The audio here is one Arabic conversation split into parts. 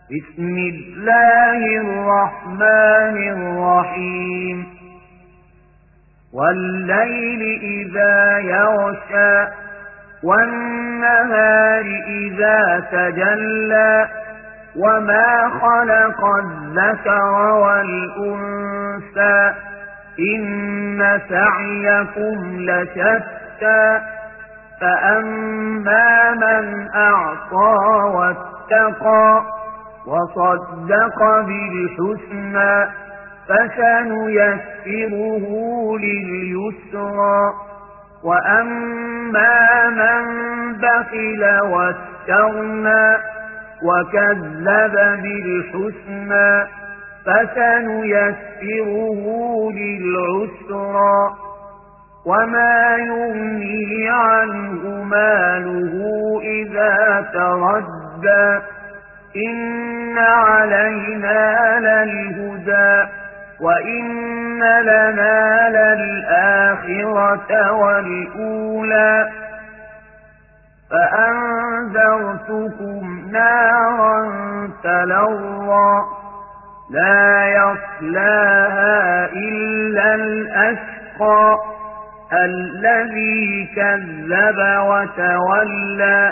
بسم الله الرحمن الرحيم والليل إذا يغشى والنهار إذا تجلى وما خلق الذكر والأنثى إن سعيكم لشتى فأما من أعطى واتقى وصدق بالحسنى فسنيسره لليسرى وأما من بخل واستغنى وكذب بالحسنى فسنيسره للعسرى وما يغني عنه ماله إذا تردى إن علينا للهدى وإن لنا للآخرة والأولى فأنذرتكم نارا تلظى لا يصلاها إلا الأشقى الذي كذب وتولى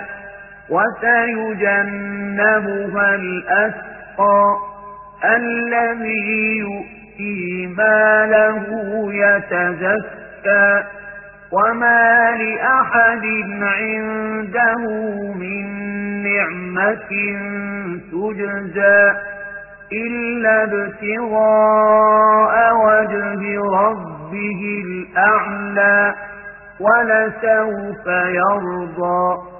وسيجنبها الأتقى الذي يؤتي ماله يتزكى وما لأحد عنده من نعمة تجزى إلا ابتغاء وجه ربه الأعلى ولسوف يرضى.